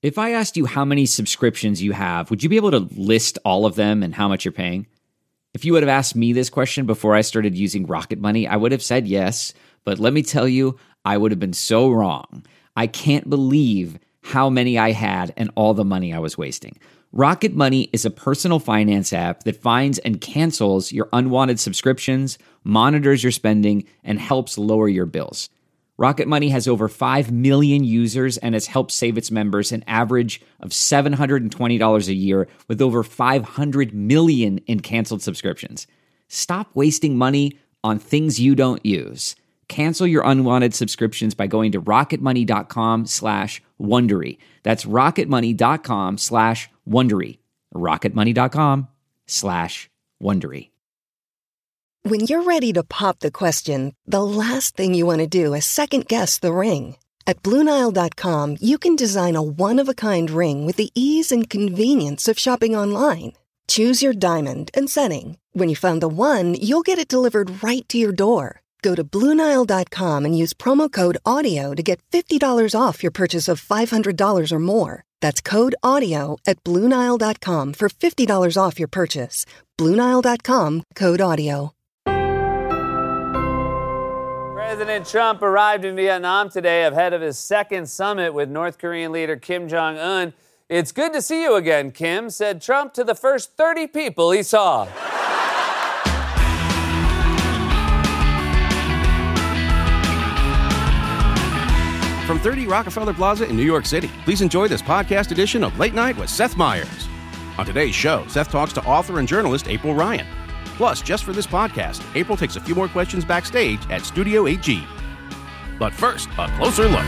If I asked you how many subscriptions you have, would you be able to list all of them and how much you're paying? If you would have asked me this question before I started using Rocket Money, I would have said yes, but let me tell you, I would have been so wrong. I can't believe how many I had and all the money I was wasting. Rocket Money is a personal finance app that finds and cancels your unwanted subscriptions, monitors your spending, and helps lower your bills. Rocket Money has over 5 million users and has helped save its members an average of $720 a year with over 500 million in canceled subscriptions. Stop wasting money on things you don't use. Cancel your unwanted subscriptions by going to rocketmoney.com/Wondery. That's rocketmoney.com/Wondery. rocketmoney.com/Wondery. When you're ready to pop the question, the last thing you want to do is second-guess the ring. At BlueNile.com, you can design a one-of-a-kind ring with the ease and convenience of shopping online. Choose your diamond and setting. When you find the one, you'll get it delivered right to your door. Go to BlueNile.com and use promo code AUDIO to get $50 off your purchase of $500 or more. That's code AUDIO at BlueNile.com for $50 off your purchase. BlueNile.com, code AUDIO. President Trump arrived in Vietnam today ahead of his second summit with North Korean leader Kim Jong-un. "It's good to see you again, Kim," said Trump to the first 30 people he saw. From 30 Rockefeller Plaza in New York City, please enjoy this podcast edition of Late Night with Seth Meyers. On today's show, Seth talks to author and journalist April Ryan. Plus, just for this podcast, April takes a few more questions backstage at Studio 8G. But first, a closer look.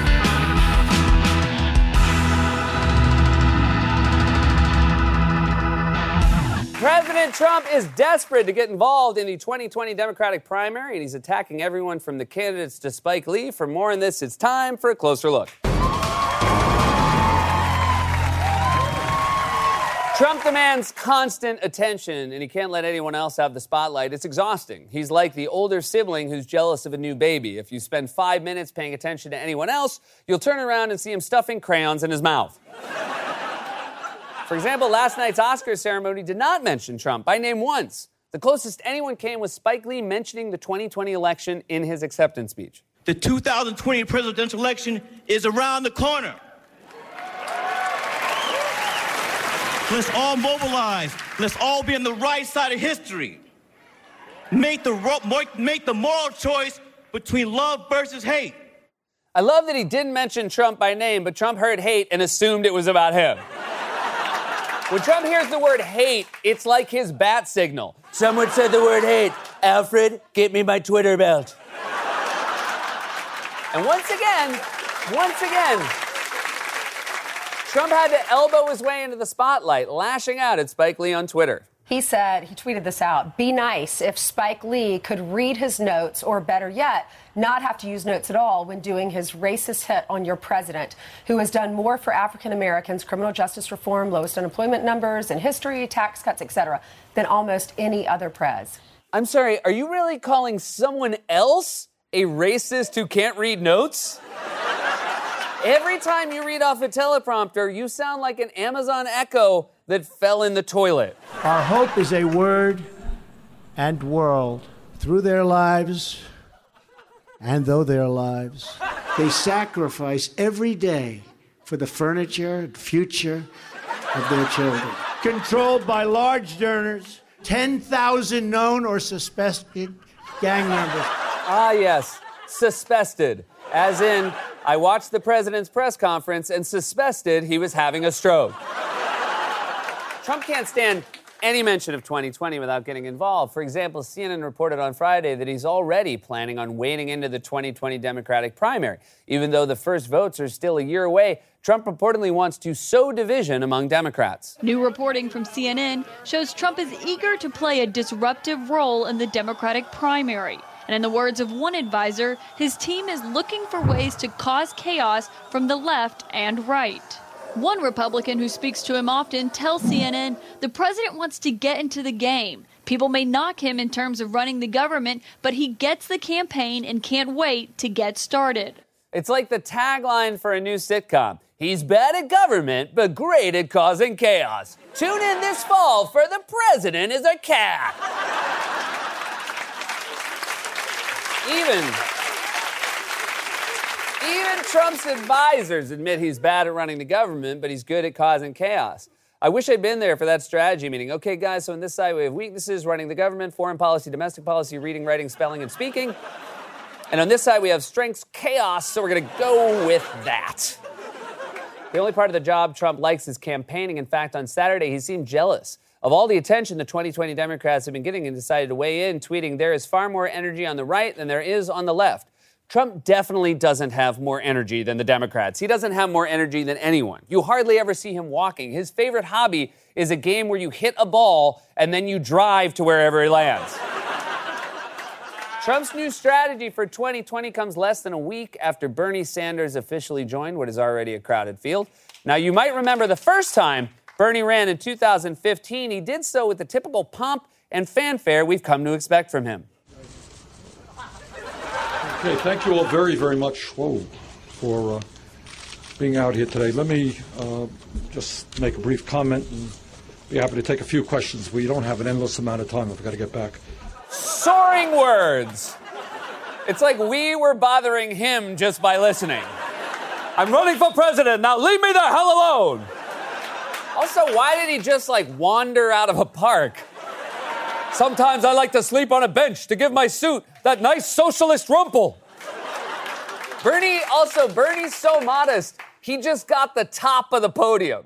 President Trump is desperate to get involved in the 2020 Democratic primary, and he's attacking everyone from the candidates to Spike Lee. For more on this, it's time for a closer look. Trump demands constant attention, and he can't let anyone else have the spotlight. It's exhausting. He's like the older sibling who's jealous of a new baby. If you spend 5 minutes paying attention to anyone else, you'll turn around and see him stuffing crayons in his mouth. For example, last night's Oscars ceremony did not mention Trump by name once. The closest anyone came was Spike Lee mentioning the 2020 election in his acceptance speech. The 2020 presidential election is around the corner. Let's all mobilize. Let's all be on the right side of history. Make the moral choice between love versus hate. I love that he didn't mention Trump by name, but Trump heard hate and assumed it was about him. When Trump hears the word hate, it's like his bat signal. Someone said the word hate. Alfred, get me my Twitter belt. And once again, Trump had to elbow his way into the spotlight, lashing out at Spike Lee on Twitter. He said, he tweeted this out, "Be nice if Spike Lee could read his notes, or better yet, not have to use notes at all when doing his racist hit on your president, who has done more for African Americans, criminal justice reform, lowest unemployment numbers in history, tax cuts, etc., than almost any other prez." I'm sorry, are you really calling someone else a racist who can't read notes? Every time you read off a teleprompter, you sound like an Amazon Echo that fell in the toilet. Our hope is a word and world. Through their lives, and though their lives, they sacrifice every day for the furniture and future of their children. Controlled by large donors, 10,000 known or suspected gang members. Ah, yes, suspected. As in, I watched the president's press conference and suspected he was having a stroke. Trump can't stand any mention of 2020 without getting involved. For example, CNN reported on Friday that he's already planning on wading into the 2020 Democratic primary. Even though the first votes are still a year away, Trump reportedly wants to sow division among Democrats. New reporting from CNN shows Trump is eager to play a disruptive role in the Democratic primary. And in the words of one advisor, his team is looking for ways to cause chaos from the left and right. One Republican who speaks to him often tells CNN the president wants to get into the game. People may knock him in terms of running the government, but he gets the campaign and can't wait to get started. It's like the tagline for a new sitcom. He's bad at government, but great at causing chaos. Tune in this fall for The President is a Cat. Even Trump's advisors admit he's bad at running the government, but he's good at causing chaos. I wish I'd been there for that strategy meeting. Okay, guys, so on this side we have weaknesses, running the government, foreign policy, domestic policy, reading, writing, spelling, and speaking. And on this side we have strengths, chaos, so we're going to go with that. The only part of the job Trump likes is campaigning. In fact, on Saturday, he seemed jealous of all the attention the 2020 Democrats have been getting and decided to weigh in, tweeting, "There is far more energy on the right than there is on the left." Trump definitely doesn't have more energy than the Democrats. He doesn't have more energy than anyone. You hardly ever see him walking. His favorite hobby is a game where you hit a ball and then you drive to wherever it lands. Trump's new strategy for 2020 comes less than a week after Bernie Sanders officially joined what is already a crowded field. Now, you might remember the first time Bernie ran in 2015. He did so with the typical pomp and fanfare we've come to expect from him. Okay, thank you all very, very much for being out here today. Let me just make a brief comment and be happy to take a few questions. We don't have an endless amount of time. I've got to get back. Soaring words. It's like we were bothering him just by listening. I'm running for president. Now leave me the hell alone. Also, why did he just wander out of a park? Sometimes I like to sleep on a bench to give my suit that nice socialist rumple. Bernie's so modest, he just got the top of the podium.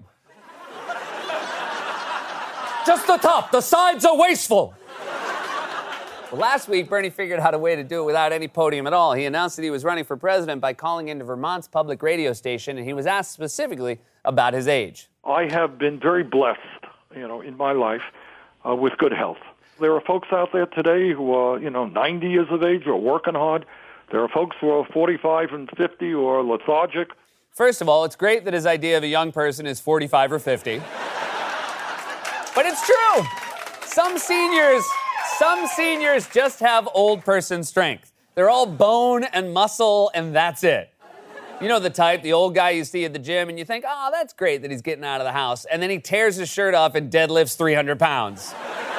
Just the top. The sides are wasteful. Well, last week, Bernie figured out a way to do it without any podium at all. He announced that he was running for president by calling into Vermont's public radio station, and he was asked specifically about his age. I have been very blessed, in my life with good health. There are folks out there today who are, 90 years of age who are working hard. There are folks who are 45 and 50 who are lethargic. First of all, it's great that his idea of a young person is 45 or 50. But it's true. Some seniors just have old person strength. They're all bone and muscle, and that's it. You know the type, the old guy you see at the gym, and you think, oh, that's great that he's getting out of the house. And then he tears his shirt off and deadlifts 300 pounds.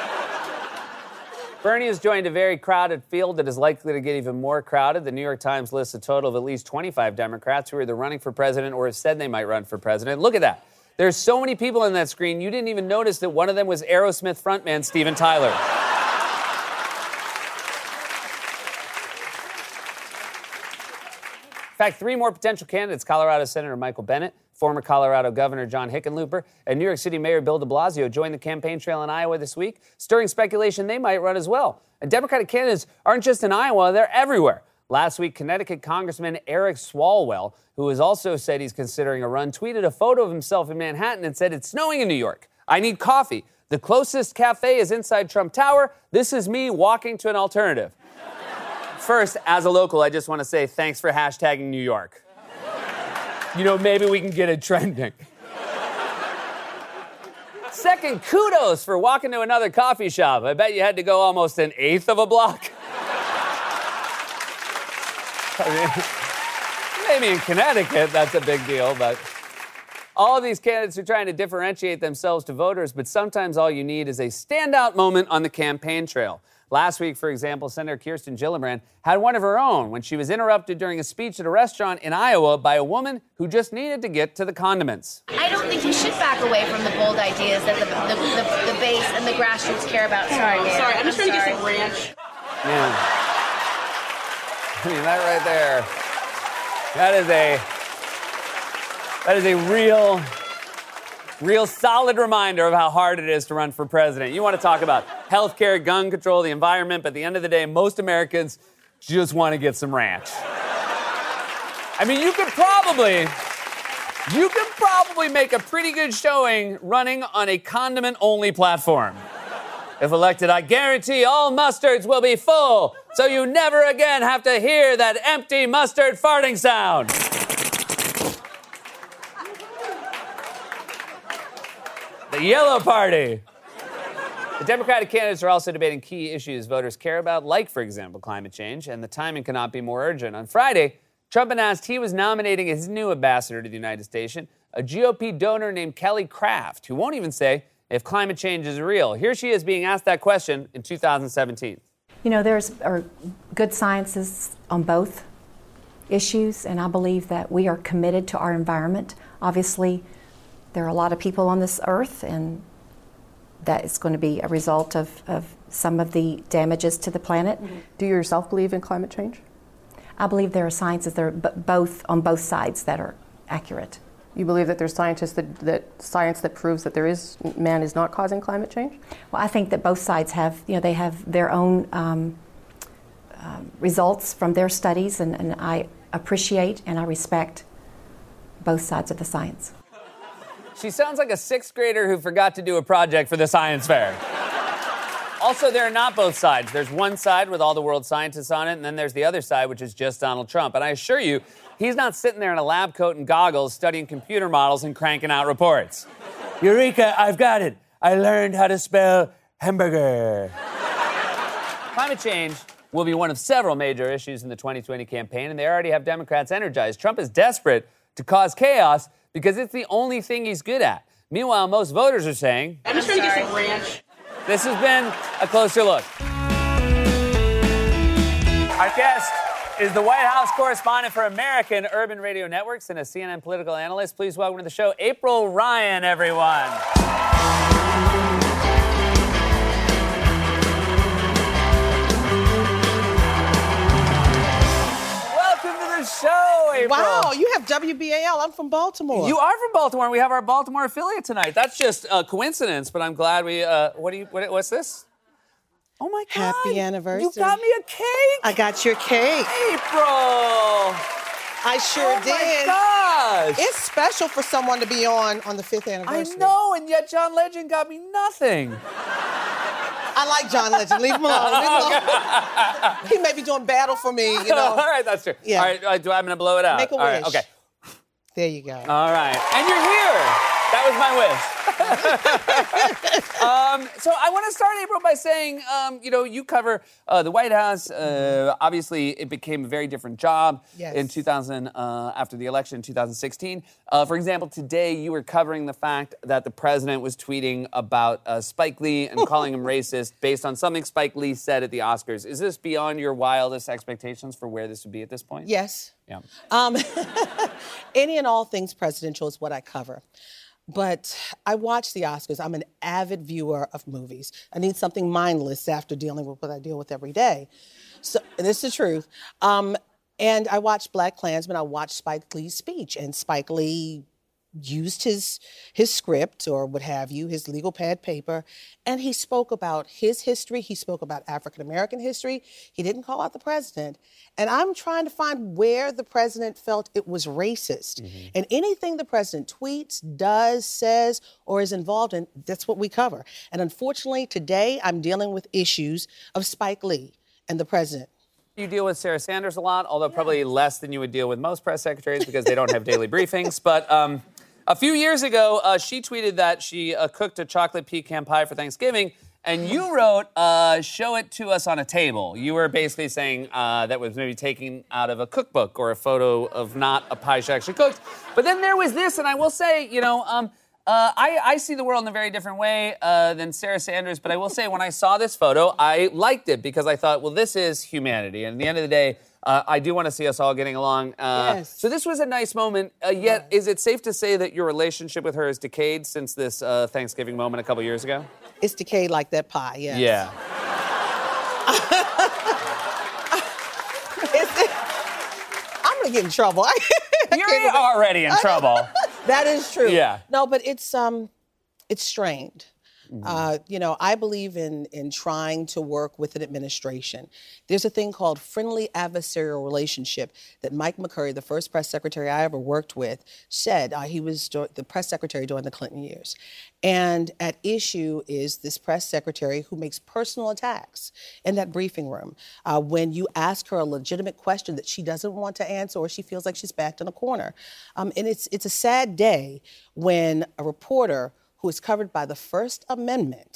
Bernie has joined a very crowded field that is likely to get even more crowded. The New York Times lists a total of at least 25 Democrats who are either running for president or have said they might run for president. Look at that. There's so many people on that screen, you didn't even notice that one of them was Aerosmith frontman Steven Tyler. In fact, three more potential candidates, Colorado Senator Michael Bennet, former Colorado Governor John Hickenlooper, and New York City Mayor Bill de Blasio joined the campaign trail in Iowa this week, stirring speculation they might run as well. And Democratic candidates aren't just in Iowa, they're everywhere. Last week, Connecticut Congressman Eric Swalwell, who has also said he's considering a run, tweeted a photo of himself in Manhattan and said, "It's snowing in New York. I need coffee. The closest cafe is inside Trump Tower. This is me walking to an alternative." First, as a local, I just want to say thanks for hashtagging New York. Maybe we can get it trending. Second, kudos for walking to another coffee shop. I bet you had to go almost an eighth of a block. Maybe in Connecticut, that's a big deal, but all of these candidates are trying to differentiate themselves to voters, but sometimes all you need is a standout moment on the campaign trail. Last week, for example, Senator Kirsten Gillibrand had one of her own when she was interrupted during a speech at a restaurant in Iowa by a woman who just needed to get to the condiments. I don't think you should back away from the bold ideas that the base and the grassroots care about. Sorry, I'm just trying to get some ranch. Yeah. That right there, that is a real solid reminder of how hard it is to run for president. You want to talk about healthcare, gun control, the environment, but at the end of the day, most Americans just want to get some ranch. I mean, you could probably make a pretty good showing running on a condiment-only platform. If elected, I guarantee all mustards will be full, so you never again have to hear that empty mustard farting sound. The Yellow Party. The Democratic candidates are also debating key issues voters care about, like, for example, climate change, and the timing cannot be more urgent. On Friday, Trump announced he was nominating his new ambassador to the United States, a GOP donor named Kelly Craft, who won't even say if climate change is real. Here she is being asked that question in 2017. You know, there's good sciences on both issues, and I believe that we are committed to our environment. Obviously, there are a lot of people on this earth, and that is going to be a result of some of the damages to the planet. Do you yourself believe in climate change? I believe there are sciences that are both on both sides that are accurate. You believe that there's science that proves that man is not causing climate change? Well, I think that both sides have, they have their own results from their studies, and I appreciate and I respect both sides of the science. She sounds like a sixth grader who forgot to do a project for the science fair. Also, there are not both sides. There's one side with all the world scientists on it, and then there's the other side, which is just Donald Trump. And I assure you, he's not sitting there in a lab coat and goggles studying computer models and cranking out reports. Eureka, I've got it. I learned how to spell hamburger. Climate change will be one of several major issues in the 2020 campaign, and they already have Democrats energized. Trump is desperate to cause chaos because it's the only thing he's good at. Meanwhile, most voters are saying, I'm just trying to get some ranch. This has been a closer look. Our guest is the White House correspondent for American Urban Radio Networks and a CNN political analyst. Please welcome to the show, April Ryan, everyone. Show, April. Wow, you have WBAL. I'm from Baltimore. You are from Baltimore, and we have our Baltimore affiliate tonight. That's just a coincidence, but I'm glad we. What's this? Oh my God! Happy anniversary! You got me a cake. I got your cake, April. I sure did. Oh my gosh! It's special for someone to be on the 5th anniversary. I know, and yet John Legend got me nothing. I like John Legend. Leave him alone. He may be doing battle for me, you know. All right, that's true. Yeah. All right, I'm going to blow it out. Make a wish. All right, okay. There you go. All right. And you're here. That was my wish. So I want to start, April, by saying, you cover the White House. Obviously, it became a very different job in 2000 after the election in 2016. For example, today you were covering the fact that the president was tweeting about Spike Lee and calling him racist based on something Spike Lee said at the Oscars. Is this beyond your wildest expectations for where this would be at this point? Yes. Yeah. Any and all things presidential is what I cover. But I watch the Oscars. I'm an avid viewer of movies. I need something mindless after dealing with what I deal with every day. So, and this is the truth. And I watched BlacKkKlansman. I watched Spike Lee's speech. And Spike Lee used his script or what have you, his legal pad paper, and he spoke about his history. He spoke about African-American history. He didn't call out the president. And I'm trying to find where the president felt it was racist. Mm-hmm. And anything the president tweets, does, says, or is involved in, that's what we cover. And unfortunately, today, I'm dealing with issues of Spike Lee and the president. You deal with Sarah Sanders a lot, although probably less than you would deal with most press secretaries because they don't have daily briefings. But a few years ago, she tweeted that she cooked a chocolate pecan pie for Thanksgiving, and you wrote, show it to us on a table. You were basically saying that was maybe taken out of a cookbook or a photo of not a pie she actually cooked. But then there was this, and I will say, I see the world in a very different way than Sarah Sanders, but I will say when I saw this photo, I liked it because I thought, well, this is humanity. And at the end of the day, I do want to see us all getting along. Yes. So this was a nice moment, yet is it safe to say that your relationship with her has decayed since this Thanksgiving moment a couple years ago? It's decayed like that pie, yes. Yeah. I'm going to get in trouble. You're already in trouble. That is true. Yeah. No, but it's strained. Mm-hmm. I believe in trying to work with an administration. There's a thing called friendly adversarial relationship that Mike McCurry, the first press secretary I ever worked with, said. He was the press secretary during the Clinton years. And at issue is this press secretary who makes personal attacks in that briefing room when you ask her a legitimate question that she doesn't want to answer or she feels like she's backed in a corner. And it's a sad day when a reporter who is covered by the First Amendment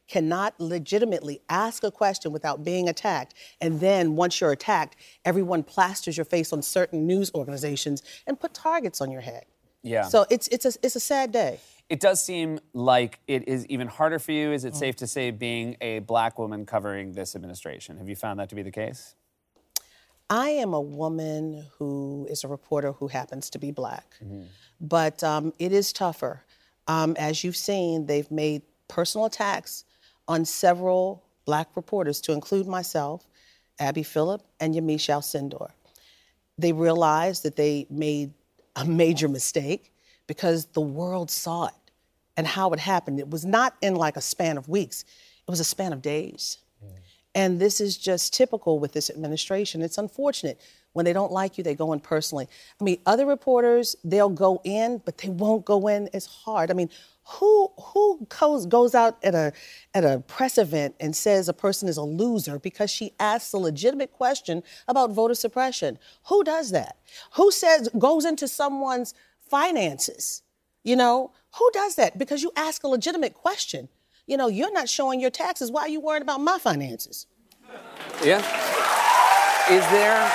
cannot legitimately ask a question without being attacked. And then once you're attacked, everyone plasters your face on certain news organizations and put targets on your head. Yeah. So it's a sad day. It does seem like it is even harder for you, is it safe to say, being a black woman covering this administration? Have you found that to be the case? I am a woman who is a reporter who happens to be black. But it is tougher. As you've seen, they've made personal attacks on several black reporters, to include myself, Abby Phillip, and Yamiche Alcindor. They realized that they made a major mistake because the world saw it and how it happened. It was not in like a span of weeks. It was a span of days. And this is just typical with this administration. It's unfortunate. When they don't like you, they go in personally. I mean, other reporters, they'll go in, but they won't go in as hard. I mean, who goes out at a press event and says a person is a loser because she asks a legitimate question about voter suppression? Who does that? Who goes into someone's finances? You know, who does that? Because you ask a legitimate question. You know, you're not showing your taxes. Why are you worried about my finances? Yeah. Is there...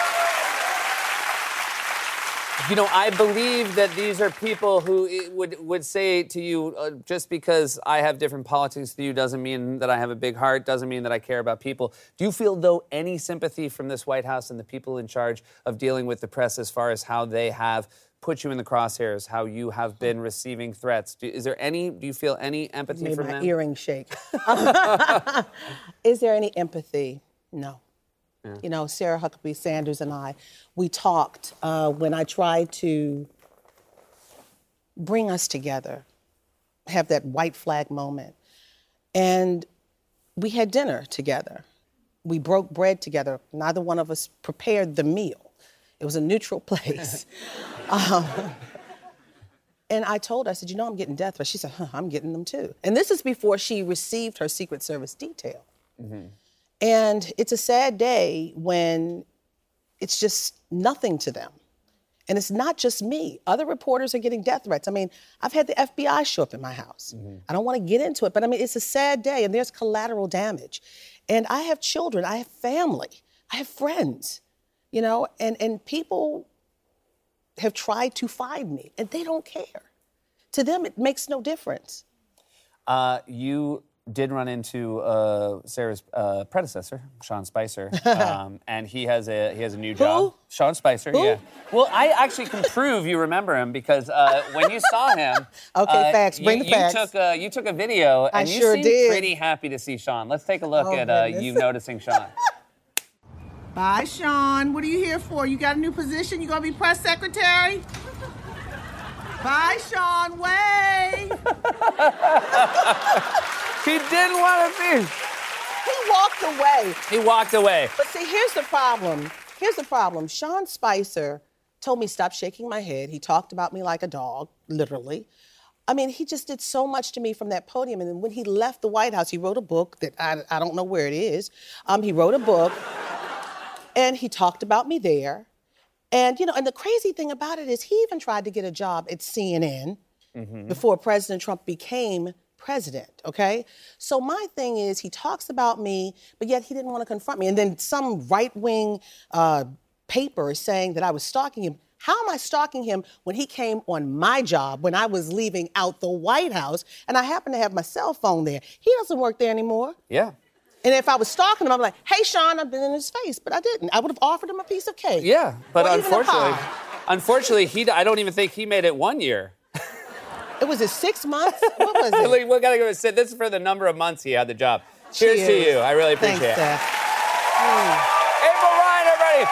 You know, I believe that these are people who would say to you, just because I have different politics than you doesn't mean that I have a big heart, doesn't mean that I care about people. Do you feel, though, any sympathy from this White House and the people in charge of dealing with the press as far as how they have put you in the crosshairs, how you have been receiving threats? Do you feel any empathy from them? Made my earring shake. Is there any empathy? No. Yeah. You know, Sarah Huckabee Sanders and I, we talked when I tried to bring us together, have that white flag moment. And we had dinner together. We broke bread together. Neither one of us prepared the meal. It was a neutral place. And I told her, I said, you know, I'm getting death threats. She said, I'm getting them too. And this is before she received her Secret Service detail. Mm-hmm. And it's a sad day when it's just nothing to them. And it's not just me. Other reporters are getting death threats. I mean, I've had the FBI show up in my house. Mm-hmm. I don't want to get into it, but I mean, it's a sad day and there's collateral damage. And I have children, I have family, I have friends, you know, and people have tried to find me and they don't care. To them, it makes no difference. You did run into Sarah's predecessor, Sean Spicer, and he has a new job. Sean Spicer, yeah. Well, I actually can prove you remember him because when you saw him, okay, facts. Bring the facts. You took a video, and you seemed pretty happy to see Sean. Let's take a look at you noticing Sean. Bye, Sean. What are you here for? You got a new position? You gonna be press secretary? Bye, Sean. Wave. He didn't want to be. He walked away. He walked away. But see, here's the problem. Sean Spicer told me stop shaking my head. He talked about me like a dog, literally. I mean, he just did so much to me from that podium. And then when he left the White House, he wrote a book that I don't know where it is. He wrote a book, and he talked about me there. And, you know, and the crazy thing about it is he even tried to get a job at CNN before President Trump became president, okay? So my thing is he talks about me, but yet he didn't want to confront me. And then some right-wing paper is saying that I was stalking him. How am I stalking him when he came on my job when I was leaving out the White House and I happen to have my cell phone there? He doesn't work there anymore. Yeah. And if I was stalking him, I'm like, hey, Sean, I've been in his face, but I didn't. I would have offered him a piece of cake. Yeah, but unfortunately, I don't even think he made it 1 year. It was 6 months? What was it? We gotta go sit. This is for the number of months he had the job. Cheers to you. I really appreciate it. April Ryan, everybody.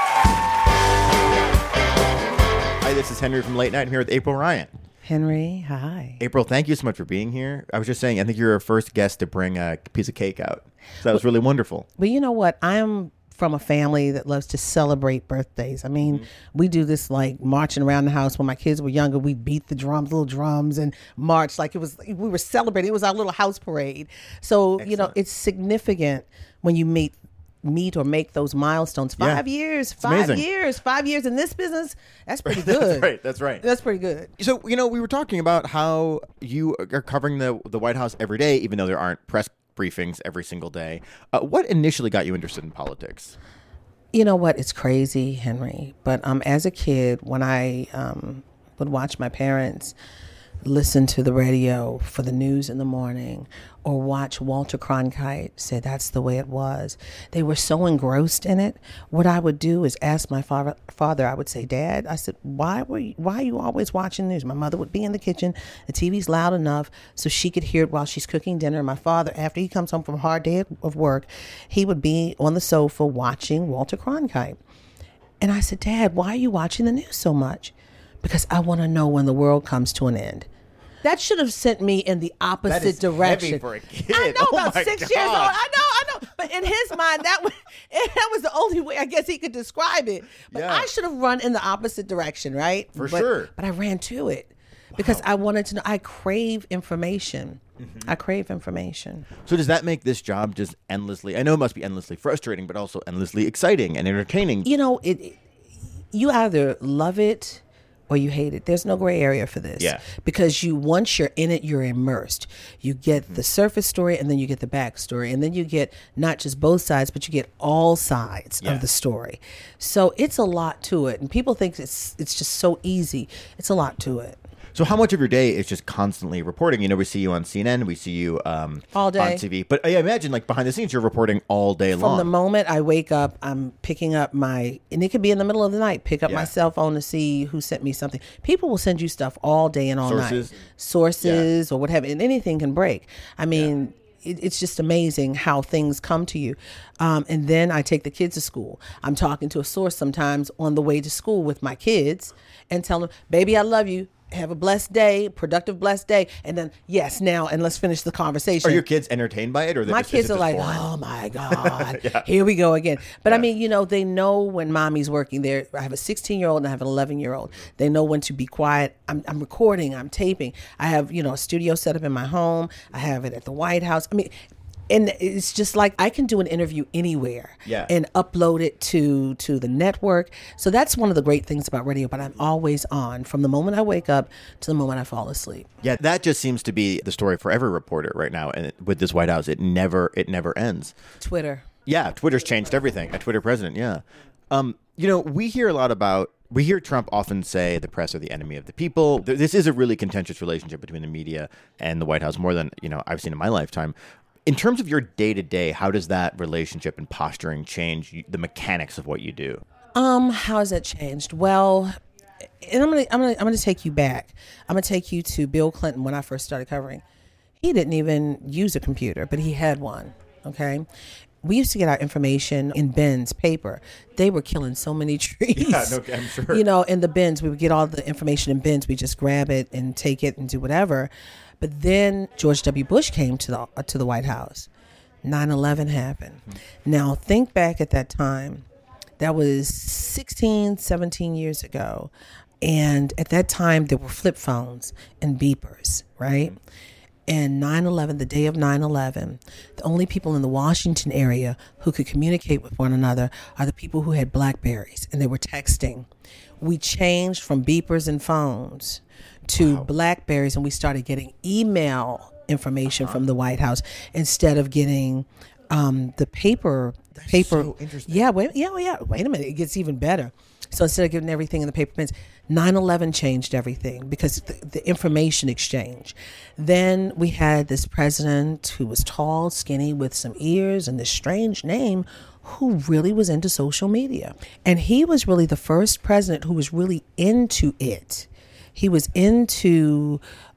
Hi, this is Henry from Late Night. I'm here with April Ryan. Henry, hi. April, thank you so much for being here. I was just saying, I think you're our first guest to bring a piece of cake out. So that was really wonderful. But you know what? I'm from a family that loves to celebrate birthdays. I mean, we do this like marching around the house. When my kids were younger, we beat the drums, little drums, and march like we were celebrating. It was our little house parade. So, you know, it's significant when you meet or make those milestones. 5 years, 5 years, 5 years in this business. That's pretty good. That's right. That's pretty good. So, you know, we were talking about how you are covering the White House every day, even though there aren't press briefings every single day. What initially got you interested in politics? You know what? It's crazy, Henry. But as a kid, when I would watch my parents listen to the radio for the news in the morning or watch Walter Cronkite say that's the way it was, they were so engrossed in it. What I would do is ask my father, I would say, Dad, I said, why are you always watching the news? My mother would be in the kitchen. The TV's loud enough so she could hear it while she's cooking dinner. My father, after he comes home from a hard day of work, he would be on the sofa watching Walter Cronkite. And I said, Dad, why are you watching the news so much? Because I want to know when the world comes to an end. That should have sent me in the opposite direction. Heavy for a kid. I know, about my 6 God. years old. I know. But in his mind, that was the only way I guess he could describe it. But I should have run in the opposite direction, right? Sure. But I ran to it because I wanted to know. I crave information. Mm-hmm. I crave information. So does that make this job just endlessly, I know it must be endlessly frustrating, but also endlessly exciting and entertaining? You know, you either love it or you hate it. There's no gray area for this. Yeah. Because once you're in it, you're immersed. You get the surface story and then you get the backstory. And then you get not just both sides, but you get all sides of the story. So it's a lot to it. And people think it's just so easy. It's a lot to it. So how much of your day is just constantly reporting? You know, we see you on CNN, we see you all day on TV. But I imagine, like, behind the scenes, you're reporting all day long. From the moment I wake up, I'm picking up and it could be in the middle of the night, pick up my cell phone to see who sent me something. People will send you stuff all day and all night. Sources or what have you, and anything can break. I mean, it's just amazing how things come to you. And then I take the kids to school. I'm talking to a source sometimes on the way to school with my kids and tell them, baby, I love you. Have a blessed day, productive blessed day. And then, and let's finish the conversation. Are your kids entertained by it? Or my kids are like, oh my God, here we go again. But I mean, they know when mommy's working there. I have a 16-year-old and I have an 11-year-old. They know when to be quiet. I'm recording, I'm taping. I have, a studio set up in my home. I have it at the White House. I mean, and it's just like I can do an interview anywhere and upload it to the network. So that's one of the great things about radio, but I'm always on from the moment I wake up to the moment I fall asleep. Yeah, that just seems to be the story for every reporter right now. And with this White House, it never ends. Twitter. Yeah, Twitter's changed everything. A Twitter president, yeah. We hear Trump often say the press are the enemy of the people. This is a really contentious relationship between the media and the White House, more than, I've seen in my lifetime. In terms of your day-to-day, how does that relationship and posturing change the mechanics of what you do? How has that changed? Well, and I'm gonna take you back. I'm gonna take you to Bill Clinton when I first started covering. He didn't even use a computer, but he had one. Okay. We used to get our information in bins, paper. They were killing so many trees. Yeah, I'm sure. In the bins, we would get all the information in bins. We just grab it and take it and do whatever. But then George W. Bush came to the White House. 9/11 happened. Now, think back at that time. That was 16, 17 years ago. And at that time, there were flip phones and beepers, right? And 9/11, the day of 9/11, the only people in the Washington area who could communicate with one another are the people who had BlackBerries, and they were texting. We changed from beepers and phones to BlackBerries, and we started getting email information from the White House instead of getting the paper. So interesting. Yeah, wait a minute. It gets even better. So instead of getting everything in the paper pens, 9/11 changed everything because the information exchange. Then we had this president who was tall, skinny, with some ears and this strange name, who really was into social media. And he was really the first president who was really into it. He was into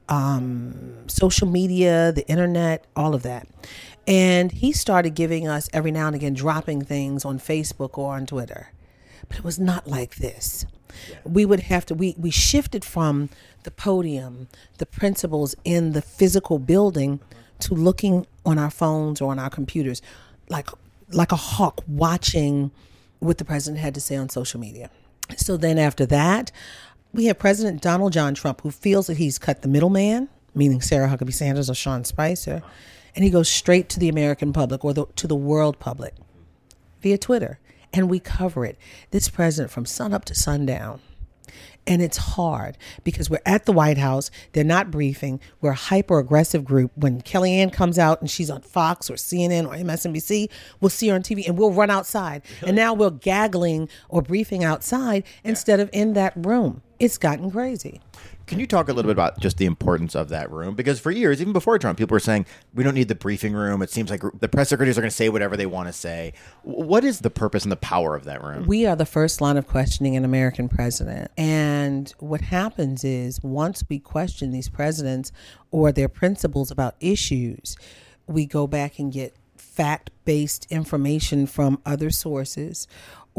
social media, the internet, all of that. And he started giving us every now and again, dropping things on Facebook or on Twitter. But it was not like this. Yeah. We would have to, we shifted from the podium, the principals in the physical building, to looking on our phones or on our computers like a hawk watching what the president had to say on social media. So then after that, we have President Donald John Trump, who feels that he's cut the middleman, meaning Sarah Huckabee Sanders or Sean Spicer, and he goes straight to the American public or to the world public via Twitter. And we cover it. This president from sun up to sundown. And it's hard because we're at the White House. They're not briefing. We're a hyper-aggressive group. When Kellyanne comes out and she's on Fox or CNN or MSNBC, we'll see her on TV and we'll run outside. And now we're gaggling or briefing outside instead of in that room. It's gotten crazy. Can you talk a little bit about just the importance of that room? Because for years, even before Trump, people were saying, we don't need the briefing room. It seems like the press secretaries are going to say whatever they want to say. What is the purpose and the power of that room? We are the first line of questioning an American president. And what happens is once we question these presidents or their principles about issues, we go back and get fact-based information from other sources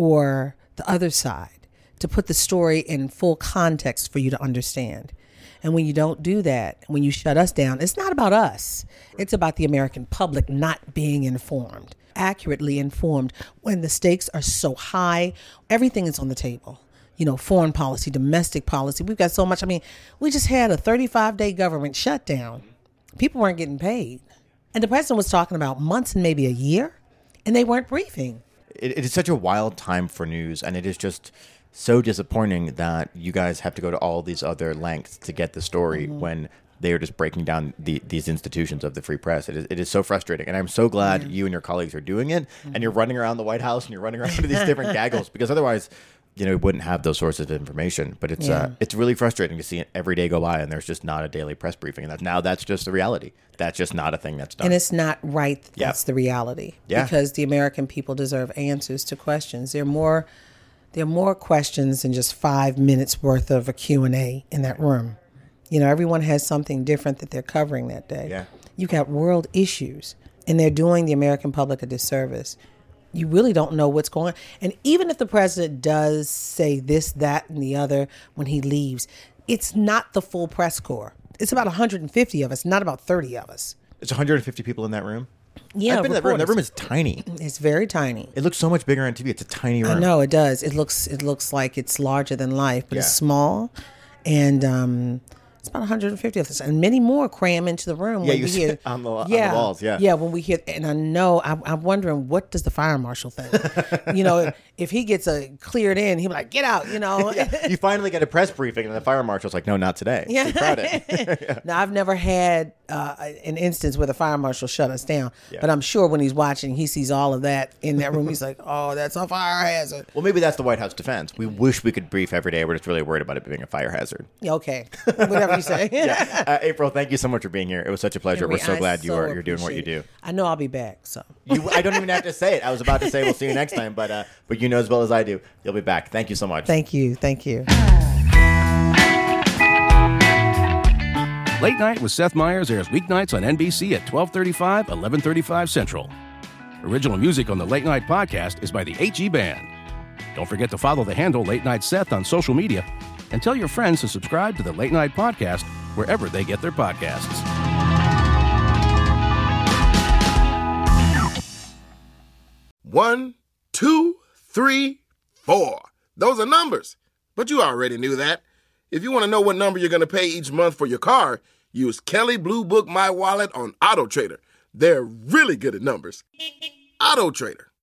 or the other side to put the story in full context for you to understand. And when you don't do that, when you shut us down, it's not about us. It's about the American public not being informed, accurately informed when the stakes are so high. Everything is on the table. You know, foreign policy, domestic policy. We've got so much. I mean, we just had a 35-day government shutdown. People weren't getting paid. And the president was talking about months and maybe a year, and they weren't briefing. It is such a wild time for news, and it is just so disappointing that you guys have to go to all these other lengths to get the story when they are just breaking down these institutions of the free press. It is so frustrating. And I'm so glad you and your colleagues are doing it, and you're running around the White House and you're running around to these different gaggles, because otherwise, you know, we wouldn't have those sources of information. But it's really frustrating to see it every day go by and there's just not a daily press briefing. And now that's just the reality. That's just not a thing that's done. And it's not right. That's the reality. Yeah. Because the American people deserve answers to questions. There are more questions than just 5 minutes worth of a Q&A in that room. You know, everyone has something different that they're covering that day. Yeah. You've got world issues, and they're doing the American public a disservice. You really don't know what's going on. And even if the president does say this, that, and the other when he leaves, it's not the full press corps. It's about 150 of us, not about 30 of us. It's 150 people in that room? Yeah, I've been in that room. That room is tiny. It's very tiny. It looks so much bigger on TV. It's a tiny room. I know it does. It looks like it's larger than life, but it's small, and it's about 150 of us, and many more cram into the room. Yeah, you see it on the walls. Yeah, yeah. When we hear, and I know, I'm wondering, what does the fire marshal think? You know, if he gets cleared in, he'll be like, "Get out!" You know. You finally get a press briefing, and the fire marshal's like, "No, not today." Yeah. Proud of Now, I've never had an instance where the fire marshal shut us down, but I'm sure when he's watching, he sees all of that in that room. He's like, "Oh, that's a fire hazard." Well, maybe that's the White House defense. We wish we could brief every day. We're just really worried about it being a fire hazard. Okay, whatever you say. April, thank you so much for being here. It was such a pleasure. We're so glad you're doing what you do. I know I'll be back. So I don't even have to say it. I was about to say we'll see you next time, but you know as well as I do, you'll be back. Thank you so much. Thank you. Late Night with Seth Meyers airs weeknights on NBC at 12:35, 11:35 Central. Original music on the Late Night podcast is by the HE Band. Don't forget to follow the handle Late Night Seth on social media, and tell your friends to subscribe to the Late Night podcast wherever they get their podcasts. One, 2, 3, 4. Those are numbers. But you already knew that. If you want to know what number you're going to pay each month for your car, use Kelley Blue Book My Wallet on AutoTrader. They're really good at numbers. AutoTrader.